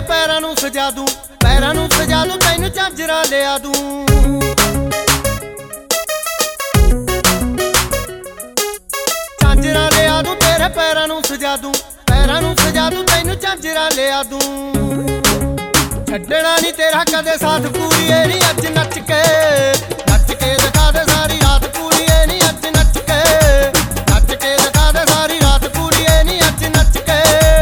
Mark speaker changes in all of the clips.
Speaker 1: पैरां नूं सजा दूं, पैरां नूं सजा दूं, तैनूं झांजरां लिया दूं। झांजरां लिया दूं, तेरे पैरां नूं सजा दूं, पैरां नूं सजा दूं, तैनूं झांजरां लिया दूं। छड्डना नहीं तेरा कदे साथ पूरीए नी अज नच के दिखा दे सारी रात पूरीए नी अज नच के दिखा दे सारी रात पूरीए नी अज नच के।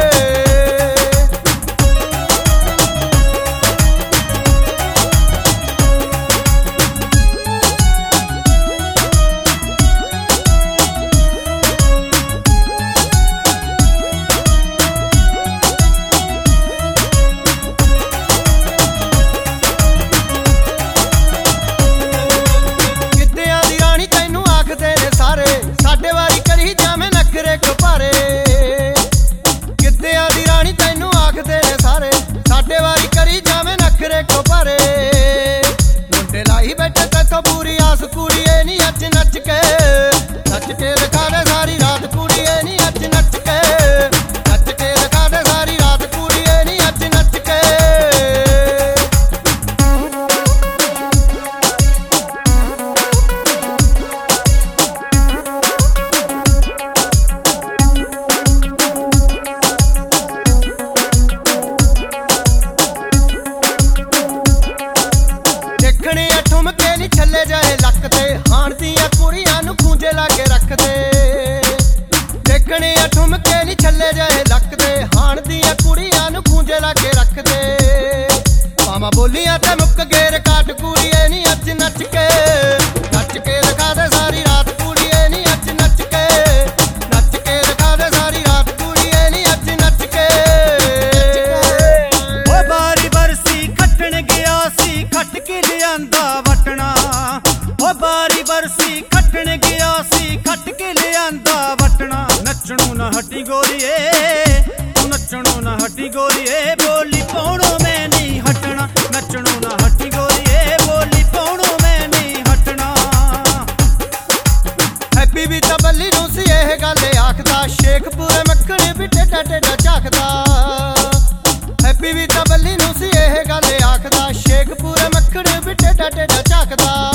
Speaker 1: साडे वारी करी जावे नखरे कपारे, गिद्धियां दी रानी तैनू आखदे ने सारे, साडे वारी करी जावे नखरे कपारे। मुंडे लाई बैठे तैथों पूरी आस कुड़िए नी अज नच के दिखा दे सारी रात कुड़िए नी अज नच के दिखा दे सारी रात कुड़िए नी अज नच के। देखने ठुमके नी छले जाए लक ते, हाण दियां कुड़ियां नूं खूंजे लागे रखदे। देखने ठुमके नी छले जाए लक ते, हाण दियां कुड़ियां नूं खूंजे लागे रखदे। पावां बोलियां ते मुक गेर काट कुड़िए नी अज नच के दिखा दे सारी रात कुड़िए नी अज नच के दिखा दे सारी रात कुड़िए नी अज नच के।
Speaker 2: ओ बारी बरसी खट्टण गया सी खट के लियांदा वटना, ओ बारी बरसी खट्टण गया सी खट के लियांदा वटना। नचणों न हटी गोरीए तू नचणों न हटी गोरीए, बोली पाउणों मैं नहीं हटना। नचणों न हटी गोरीए, बोली पाउणों मैं नहीं हटना।
Speaker 1: हैप्पी भी तां बल्ली नूं सी इह गल आखदा, शेखपुरे मक्खण भी टेढ़ा टेढ़ा झाकदा। हैप्पी भी तां बल्ली नूं सी इह गल आखदा, शेखपुरे मक्खण भी टेढ़ा टेढ़ा झाकदा।